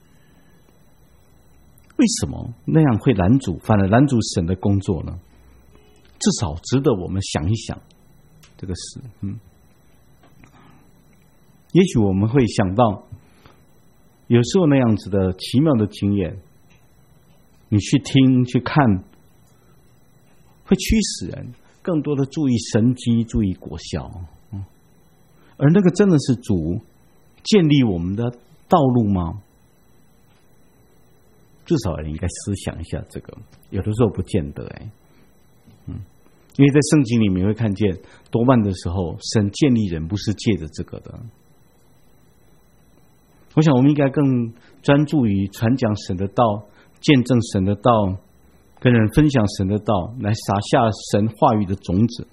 为什么那样会拦阻，反而拦阻神的工作呢？至少值得我们想一想这个事。也许我们会想到，有时候那样子的奇妙的经验，你去听去看，会驱使人更多的注意神迹，注意果效。而那个真的是主建立我们的道路吗？至少也应该思想一下这个。有的时候不见得因为在圣经里面会看见，多半的时候神建立人不是借着这个的。我想我们应该更专注于传讲神的道，见证神的道，跟人分享神的道，来撒下神话语的种子，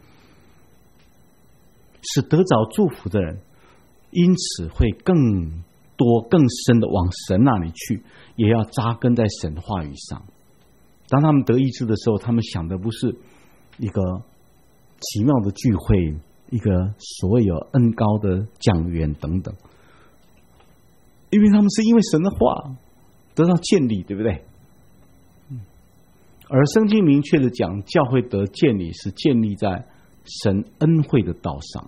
使得着祝福的人因此会更多更深的往神那里去，也要扎根在神话语上。当他们得医治的时候，他们想的不是一个奇妙的聚会，一个所谓有恩高的讲员等等，因为他们是因为神的话得到建立，对不对？而圣经明确的讲，教会得建立是建立在神恩惠的道上。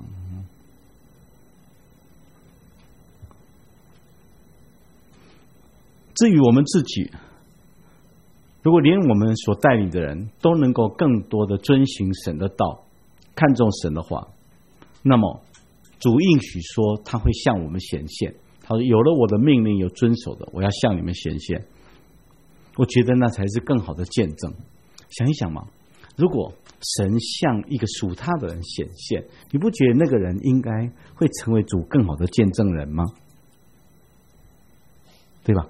至于我们自己，如果连我们所带领的人都能够更多的遵行神的道，看重神的话，那么主应许说他会向我们显现。他说有了我的命令有遵守的，我要向你们显现。我觉得那才是更好的见证。想一想嘛，如果神向一个属他的人显现，你不觉得那个人应该会成为主更好的见证人吗？对吧？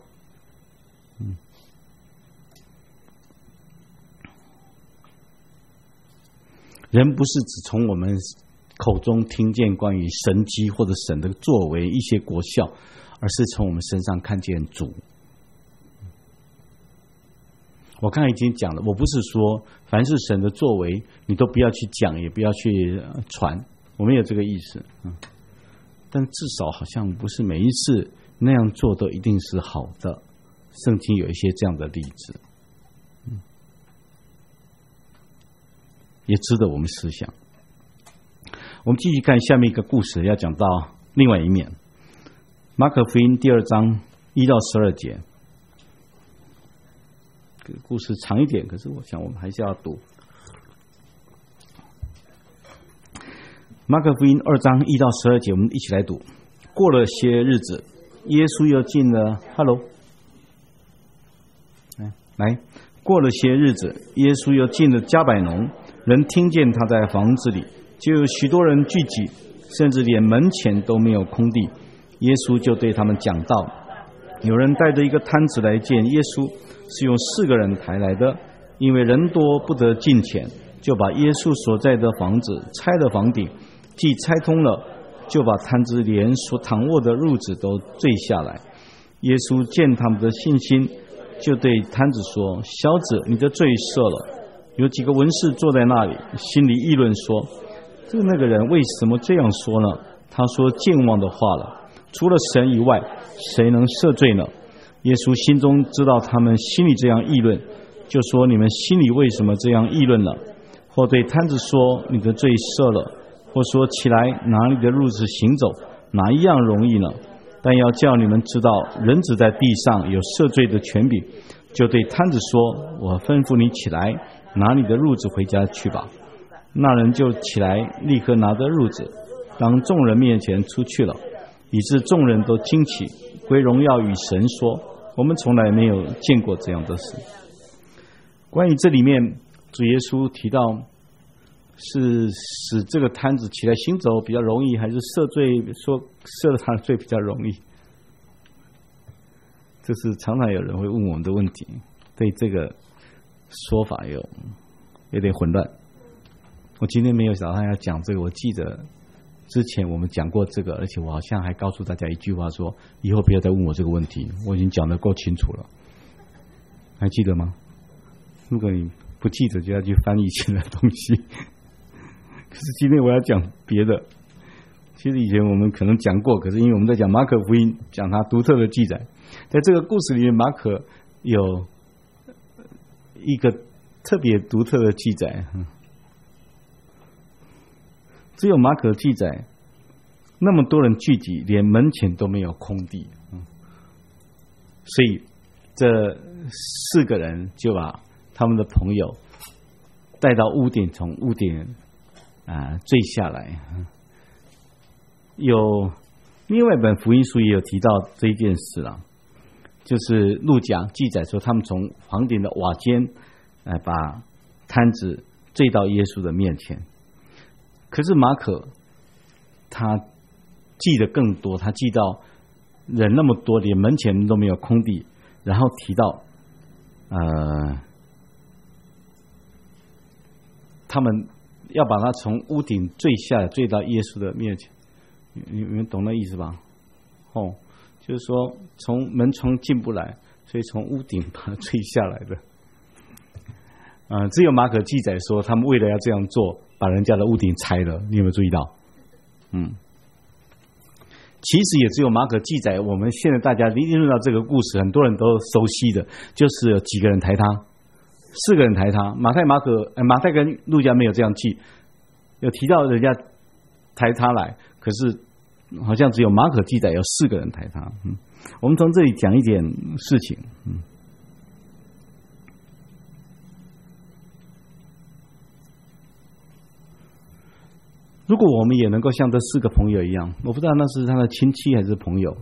人不是只从我们口中听见关于神迹或者神的作为一些国效，而是从我们身上看见主。我刚才已经讲了，我不是说凡是神的作为你都不要去讲，也不要去传，我没有这个意思。但至少好像不是每一次那样做都一定是好的。圣经有一些这样的例子，也值得我们思想。我们继续看下面一个故事，要讲到另外一面。马可福音第2章1到12节，这个故事长一点，可是我想我们还是要读。马可福音2章1到12节，我们一起来读。过了些日子，耶稣又进了过了些日子，耶稣又进了迦百农，人听见他在房子里，就有许多人聚集，甚至连门前都没有空地。耶稣就对他们讲道。有人带着一个摊子来见耶稣，是用4个人抬来的，因为人多不得进前，就把耶稣所在的房子拆了房顶，既拆通了，就把摊子连所躺卧的褥子都坠下来。耶稣见他们的信心，就对摊子说：小子，你的罪赦了。有几个文士坐在那里，心里议论说：那个人为什么这样说呢？他说健忘的话了，除了神以外，谁能赦罪呢？耶稣心中知道他们心里这样议论，就说：你们心里为什么这样议论呢？或对摊子说：你的罪赦了。或说：起来，拿你的褥子行走，哪一样容易呢？但要叫你们知道，人子在地上有赦罪的权柄。就对摊子说：我吩咐你起来，拿你的褥子回家去吧。 那人就起来，立刻拿着褥子，当众人面前出去了，以致众人都惊奇，归荣耀与神说：我们从来没有见过这样的事。关于这里面，主耶稣提到是使这个摊子起来行走比较容易，还是赦了他的罪比较容易？这是常常有人会问我们的问题，对这个说法有点混乱。我今天没有打算要讲这个，我记得之前我们讲过这个，而且我好像还告诉大家一句话说，以后不要再问我这个问题，我已经讲得够清楚了，还记得吗？如果你不记得，就要去翻以前的东西。可是今天我要讲别的，其实以前我们可能讲过，可是因为我们在讲马可福音，讲它独特的记载，在这个故事里面，马可有一个特别独特的记载，只有马可记载那么多人聚集，连门前都没有空地，所以这4个人就把他们的朋友带到屋顶，从屋顶坠下来。有另外一本福音书也有提到这一件事了，就是路加记载说，他们从房顶的瓦间把摊子坠到耶稣的面前。可是马可他记得更多，他记到人那么多，连门前都没有空地，然后提到他们要把他从屋顶坠下来，坠到耶稣的面前。你们懂那意思吧？就是说从门窗进不来，所以从屋顶把它坠下来的。只有马可记载说，他们为了要这样做，把人家的屋顶拆了。你有没有注意到？其实也只有马可记载，我们现在大家一论到这个故事，很多人都熟悉的，就是有几个人抬他，4个人抬他。马太跟路加没有这样记，有提到人家抬他来，可是好像只有马可记载有4个人抬他。我们从这里讲一点事情。如果我们也能够像这4个朋友一样，我不知道那是他的亲戚还是朋友，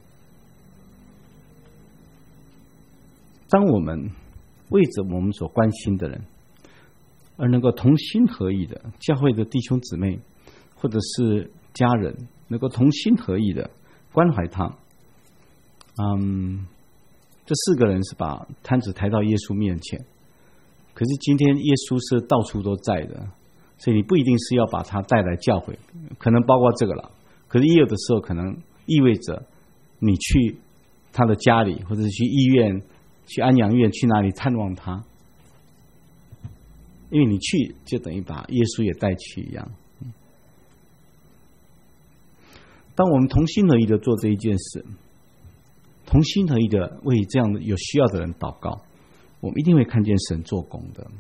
当我们为着我们所关心的人而能够同心合意的，教会的弟兄姊妹或者是家人能够同心合意的关怀他，这4个人是把摊子抬到耶稣面前，可是今天耶稣是到处都在的，所以你不一定是要把他带来教会，可能包括这个了。可是也有的时候可能意味着你去他的家里，或者是去医院、去安养院，去哪里探望他，因为你去就等于把耶稣也带去一样。当我们同心合意的做这一件事，同心合意的为这样的有需要的人祷告，我们一定会看见神做工的。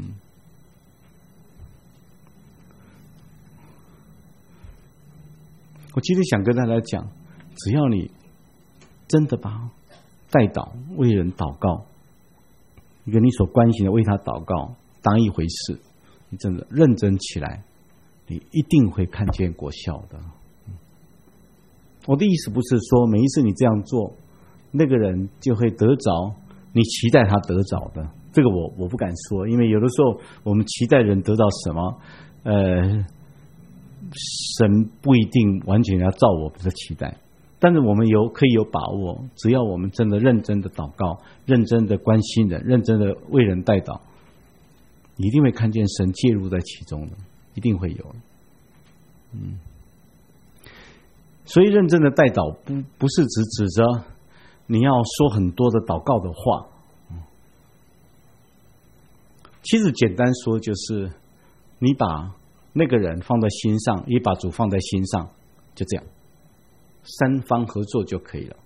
我今天想跟大家讲，只要你真的把代祷为人祷告，一个你所关心的为他祷告当一回事，你真的认真起来，你一定会看见果效的。我的意思不是说每一次你这样做，那个人就会得着你期待他得着的，这个我不敢说，因为有的时候我们期待人得到什么，神不一定完全要照我们的期待，但是我们可以有把握，只要我们真的认真的祷告，认真的关心人，认真的为人代祷，你一定会看见神介入在其中的，一定会有。所以认真的代祷不是指着你要说很多的祷告的话，其实简单说就是你把那个人放在心上，也把主放在心上，就这样3方合作就可以了。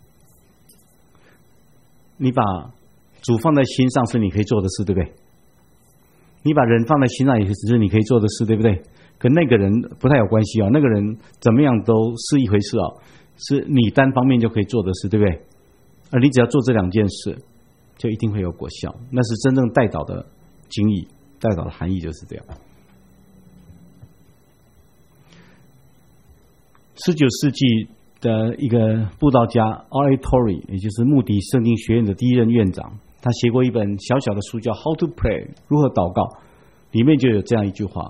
你把主放在心上是你可以做的事，对不对？你把人放在心上也是你可以做的事，对不对？跟那个人不太有关系哦，那个人怎么样都是一回事哦，是你单方面就可以做的事，对不对？而你只要做这2件事，就一定会有果效，那是真正代祷的经义，代祷的含义就是这样。 19世纪的一个布道家 R.A. Torrey， 也就是穆迪圣经学院的第一任院长，他写过一本小小的书叫《How to Pray》，如何祷告，里面就有这样一句话。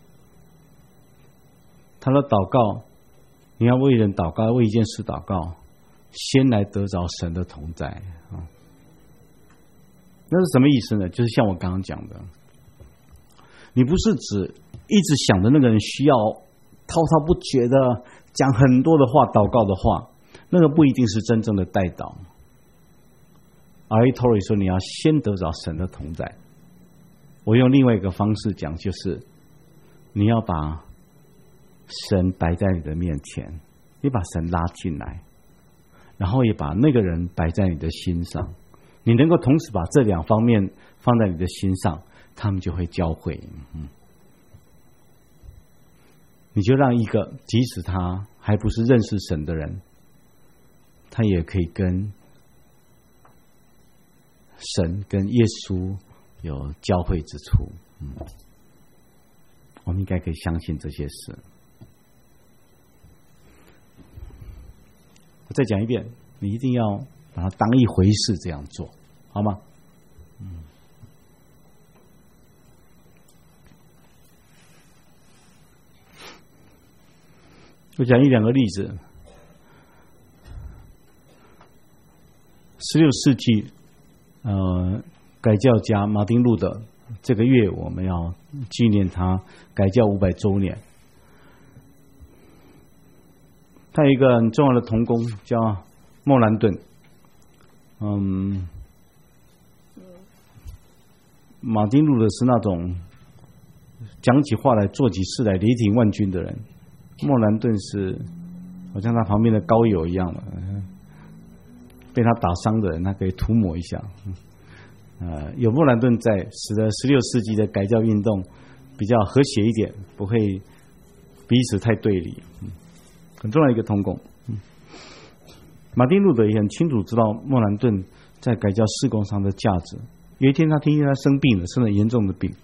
他说：祷告，你要为人祷告，为一件事祷告，先来得着神的同在啊。那是什么意思呢？就是像我刚刚讲的，你不是指一直想着那个人需要滔滔不绝的讲很多的话，祷告的话，那个不一定是真正的代祷。R.A. Torrey 说，你要先得着神的同在。我用另外一个方式讲，就是你要把神摆在你的面前，你把神拉进来，然后也把那个人摆在你的心上。你能够同时把这两方面放在你的心上，他们就会交汇。你就让一个即使他还不是认识神的人，他也可以跟神跟耶稣有交汇之处。我们应该可以相信这些事。我再讲一遍，你一定要把它当一回事这样做，好吗？我讲一两个例子。16世纪改教家马丁路德，这个月我们要纪念他改教500周年。他有一个很重要的同工叫莫兰顿。马丁路德是那种讲起话来做起事来雷霆万钧的人，莫兰顿是好像他旁边的高友一样的，被他打伤的人他可以涂抹一下。有莫兰顿在，使得16世纪的改教运动比较和谐一点，不会彼此太对立。很重要的一个同工。马丁路德也很清楚知道莫兰顿在改教事工上的价值。有一天他听见他生病了，生了严重的病，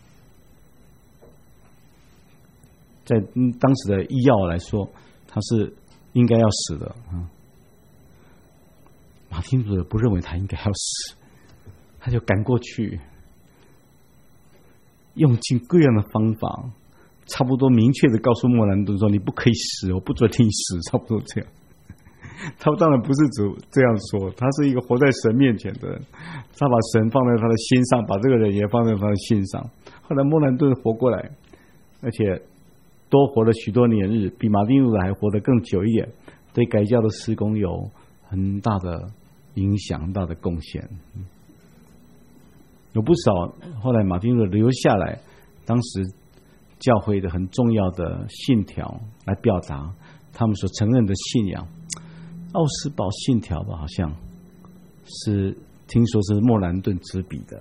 在当时的医药来说，他是应该要死的。马丁路德不认为他应该要死，他就赶过去，用尽各样的方法，差不多明确的告诉莫兰顿说：“你不可以死，我不准你死。”差不多这样。他当然不是指这样说，他是一个活在神面前的人，他把神放在他的心上，把这个人也放在他的心上。后来莫兰顿活过来，而且多活了许多年日，比马丁路德还活得更久一点，对改教的事工有很大的影响，很大的贡献。有不少后来马丁路德留下来当时教会的很重要的信条来表达他们所承认的信仰。奥斯堡信条吧，好像是听说是莫兰顿执笔的。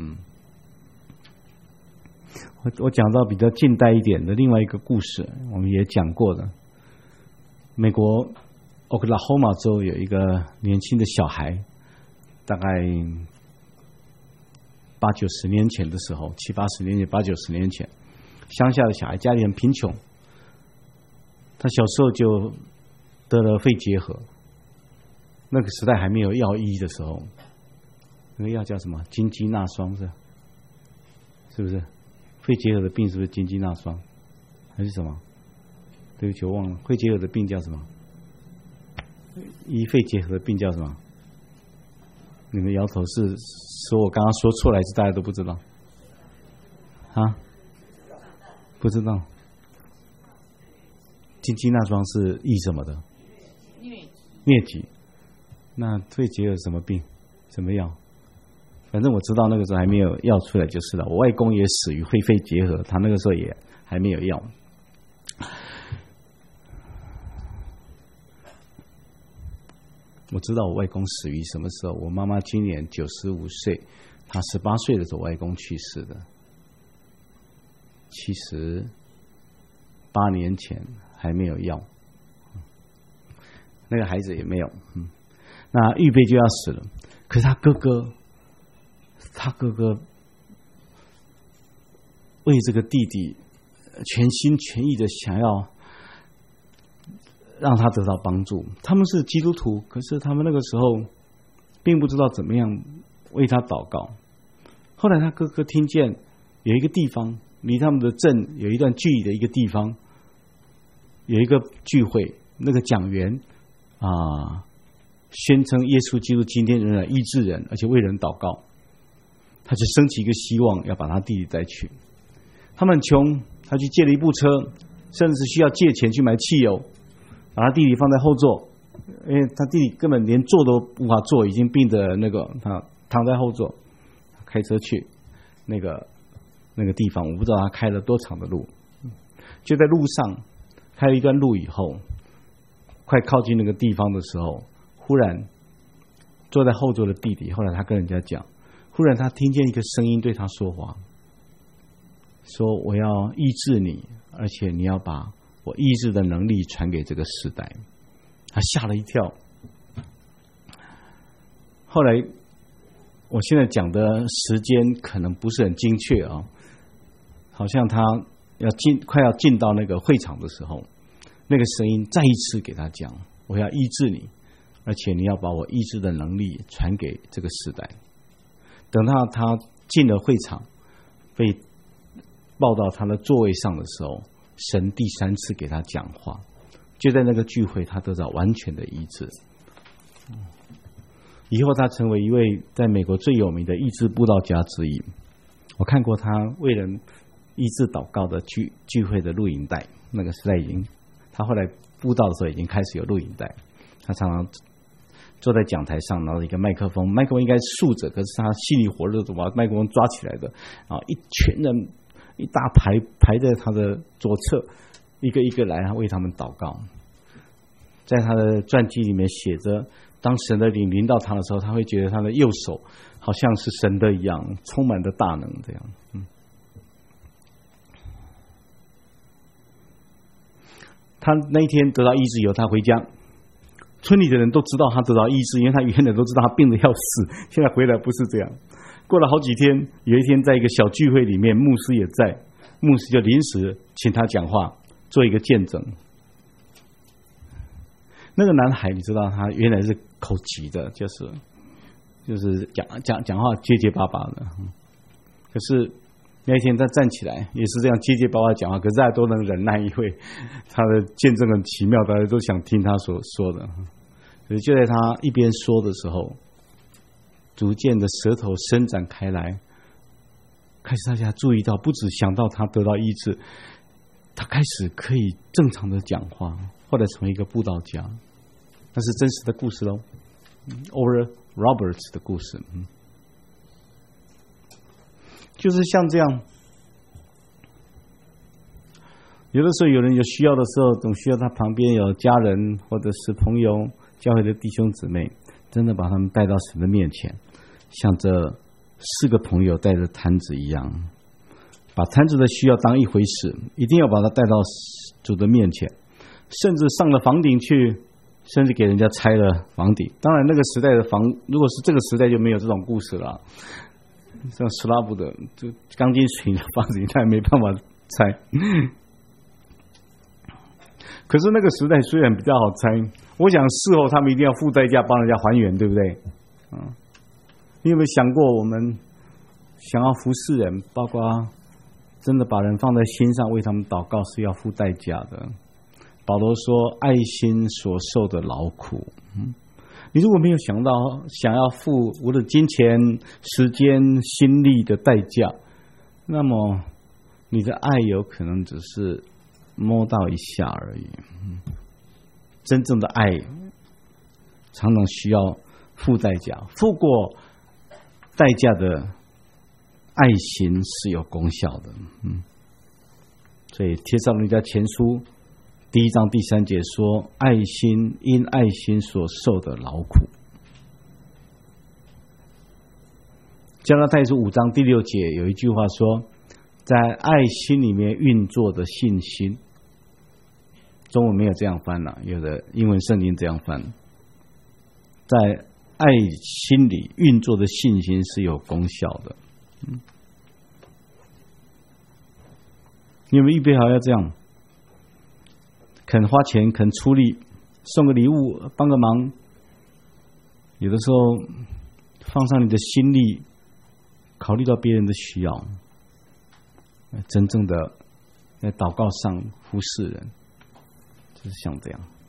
我讲到比较近代一点的另外一个故事，我们也讲过的。美国奥克拉荷马州有一个年轻的小孩，大概80、90年前的时候，70、80年前、80、90年前，乡下的小孩家里很贫穷，他小时候就得了肺结核。那个时代还没有药医的时候，那个药叫什么？金鸡纳霜是不是？肺结核的病是不是金鸡纳霜？还是什么？对不起，我忘了。肺结核的病叫什么？肺结核的病叫什么？你们摇头是说我刚刚说错了，还是大家都不知道？啊？不知道。金鸡纳霜是医什么的？疟疾。那肺结核什么病？什么药？反正我知道那个时候还没有药出来就是了。我外公也死于肺结核，他那个时候也还没有药。我知道我外公死于什么时候。我妈妈今年95岁，她18岁的时候外公去世的。78年前还没有药，那个孩子也没有。那预备就要死了，可是他哥哥为这个弟弟全心全意的想要让他得到帮助。他们是基督徒，可是他们那个时候并不知道怎么样为他祷告。后来他哥哥听见有一个地方离他们的镇有一段距离的一个地方有一个聚会，那个讲员宣称耶稣基督今天仍然医治人，而且为人祷告。他就升起一个希望，要把他弟弟带去。他们很穷，他去借了一部车，甚至是需要借钱去买汽油，把他弟弟放在后座，因为他弟弟根本连坐都无法坐，已经病的他躺在后座，开车去那个地方。我不知道他开了多长的路，就在路上开了一段路以后，快靠近那个地方的时候，忽然坐在后座的弟弟，后来他跟人家讲，忽然他听见一个声音对他说话，说我要医治你，而且你要把我医治的能力传给这个时代。他吓了一跳。后来我现在讲的时间可能不是很精确啊，好像他快要进到那个会场的时候，那个声音再一次给他讲，我要医治你，而且你要把我医治的能力传给这个时代。等到他进了会场，被抱到他的座位上的时候，神第3次给他讲话。就在那个聚会，他得到完全的医治。以后他成为一位在美国最有名的医治布道家之一。我看过他为人医治祷告的聚会的录影带，那个时代他后来布道的时候已经开始有录影带。他常常坐在讲台上，拿着一个麦克风，麦克风应该是竖着，可是他心里火热的把麦克风抓起来的，一群人一大排在他的左侧，一个一个来为他们祷告。在他的传记里面写着，当神的灵临到他的时候，他会觉得他的右手好像是神的一样，充满着大能这样。他那一天得到医治以后，他回家，村里的人都知道他得到医治，因为他原来都知道他病得要死，现在回来不是这样。过了好几天，有一天在一个小聚会里面，牧师也在，牧师就临时请他讲话，做一个见证。那个男孩你知道他原来是口疾的，就是讲话结结巴巴的，可是那一天他站起来也是这样结结巴巴讲话，可是大家都能忍耐，因为他的见证很奇妙，大家都想听他所说的。可是就在他一边说的时候，逐渐的舌头伸展开来，开始大家注意到，不只想到他得到医治，他开始可以正常的讲话，后来成为一个布道家。那是真实的故事咯， Oral Roberts 的故事。就是像这样，有的时候有人有需要的时候，总需要他旁边有家人或者是朋友，教会的弟兄姊妹，真的把他们带到神的面前，像这4个朋友带着摊子一样，把摊子的需要当一回事，一定要把他带到主的面前，甚至上了房顶去，甚至给人家拆了房顶。当然那个时代的房，如果是这个时代就没有这种故事了，像斯拉夫的就钢筋水泥的房子他也没办法拆。可是那个时代虽然比较好拆，我想事后他们一定要付代价帮人家还原，对不对？你有没有想过，我们想要服侍人，包括真的把人放在心上为他们祷告，是要付代价的。保罗说爱心所受的劳苦，你如果没有想到想要付无论金钱、时间、心力的代价，那么你的爱有可能只是摸到一下而已。真正的爱常常需要付代价，付过代价的爱心是有功效的。所以帖撒罗尼迦前书1章第3节说，爱心因爱心所受的劳苦。加拉太书5章第6节有一句话说，在爱心里面运作的信心。中文没有这样翻了，有的英文圣经这样翻，在爱心里运作的信心是有功效的。你有没有预备好要这样？肯花钱，肯出力， 送个礼物，帮个忙，有的时候放上你的心力，考虑到别人的需要，真正的在祷告上服侍人，就是像这样。